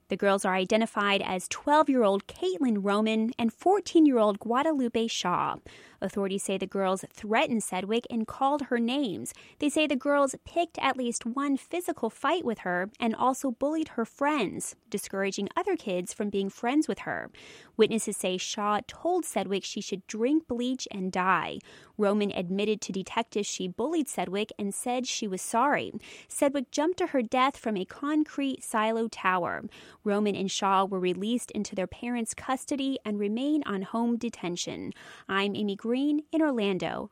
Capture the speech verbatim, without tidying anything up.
The girls are identified as twelve-year-old Caitlin Roman and fourteen-year-old Guadalupe Shaw. Authorities say the girls threatened Sedgwick and called her names. They say the girls picked at least one physical fight with her and also bullied her friends, discouraging other kids from being friends with her. Witnesses say Shaw told Sedgwick she should drink bleach and die. Roman admitted to detectives she bullied Sedgwick and said she was sorry. Sedgwick jumped to her death from a concrete silo tower. Roman and Shaw were released into their parents' custody and remain on home detention. I'm Amy Green in Orlando